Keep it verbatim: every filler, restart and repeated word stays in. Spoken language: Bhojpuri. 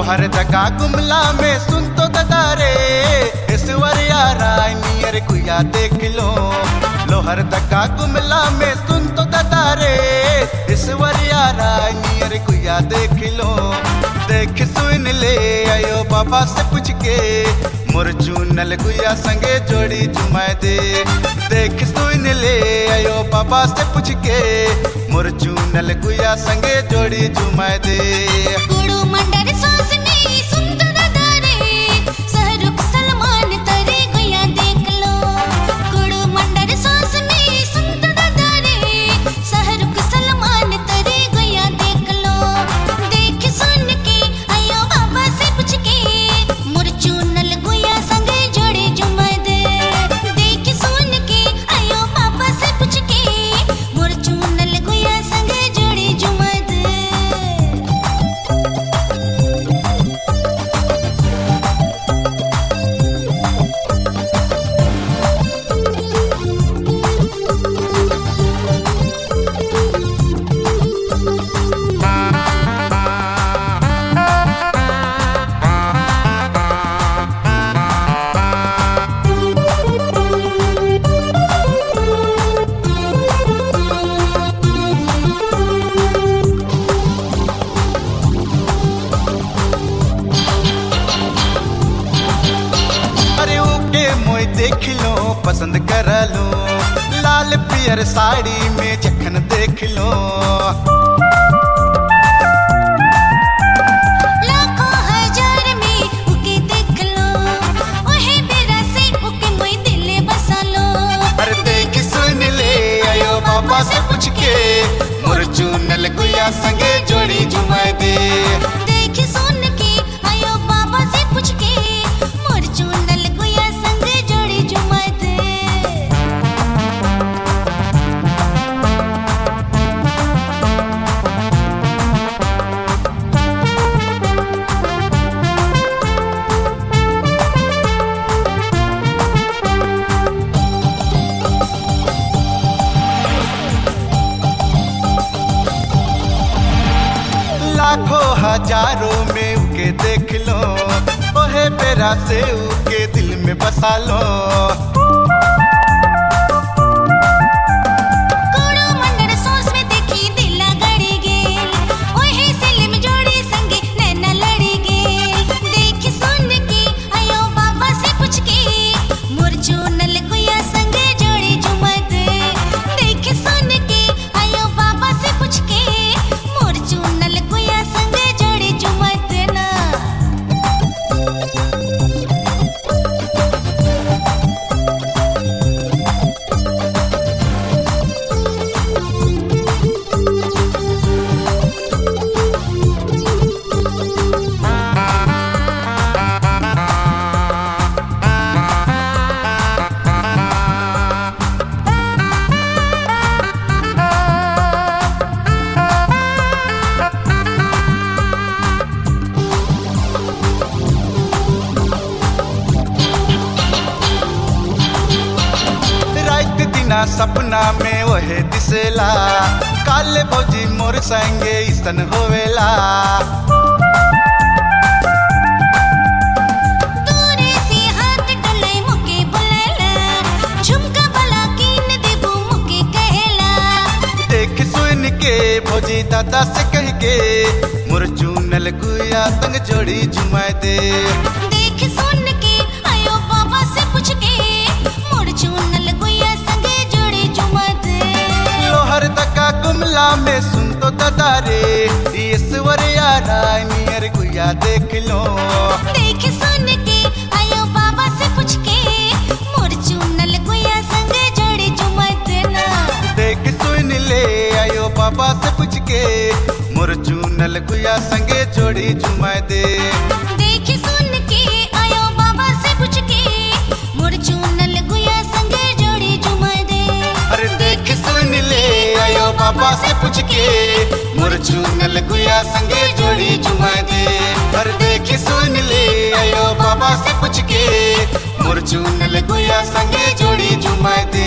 लोहर दगा गुमला में सुन तो ददारे ईश्वरिया राय नियर गुया देख लो। लोहर दगा गुमला में सुन तो ददारे ईश्वरिया राय नियर गुया देख लो। देख सुन ले आयो बाबा से पूछ के मोर चूनल गुया संगे जोड़ी जुमाए दे। देख सुन ले आयो बाबा से पूछ के मोर चूनल गुया संगे जोड़ी जुमाए दे। गुरु मंडर सोसनी सुन तो ददारे सहरुख सलमान तरे गुया देख लो। गुरु मंडर सोसनी सुन तो ददारे सहरुख सलमान तरे गुया देख लो। देख सुन के आयो बाबा से पूछ के मोर चूनल गुया संगे जोड़े जुमा दे। देख सुन के आयो बाबा से पूछ के मोर चूनल गुया संगे जोड़े जुमा दे। अरे ओके मोय देख लो पसंद कर लो। लाल पियर साड़ी में जखन देख लो। लाखों हजार में उके देख लो। ओहे बेरा से उके मोय दिले बसा लो। अरे देख सुन ले आयो बाबा से पूछ के मोर चूनल गुया संगे जोड़ी जुमाए दे। देख सुन के आयो बाबा से पूछ के मोर चूनल गुया संग जोड़ी जुमा दे। लाखों हजारों में उके देख लो। ओहे बेरा से उके दिल में बसा लो। गुरु मंडर सोस में देखी दिला गड़ी गेल। ओहे सिलिम जोड़ी संगे नैना लड़ी गेल। देख सुन के आयो बाबा से पूछ के मोर चूनल गुया संगे जोड़ी जुमा दे। देख सुन के आयो बाबा से पूछ के मोर चूनल गुया संगे जोड़ी जुमा देना। रात दिना सपना में वहे दिसेला। काले भौजी मोर संगे ईसन होवेला। दूरे से हाथ डले मुके बुलेला। झुमका बला कीन देबू मुके कहेला। देख सुन के भौजी दादा से कह के मोर चूनल गुया संग जोड़ी जुमाए दे। देख सुन के आयो बाबा से पूछ के मोर चूनल गुया संगे जोड़ी जुमा दे। लोहर दगा गुमला में सुन तो ददारे ईश्वरिया राय नियर गुया देख लो। देख सुन के आयो बाबा से पूछ के मोर चूनल गुया संगे जोड़ी जुमा देना। देख सुन ले आयो बाबा से पूछ के मोर चूनल गुया संगे जोड़ी जुमाए दे। देख सुन के आयो बाबा से पूछ के मोर चूनल गुया संगे जोड़ी जुमा दे। अरे देख सुन ले आयो बाबा से पूछ के मोर चूनल गुया संगे जोड़ी जुमाए दे। अरे देख सुन ले आयो बाबा से पूछ के मोर चूनल गुया संगे जोड़ी जुमाए दे।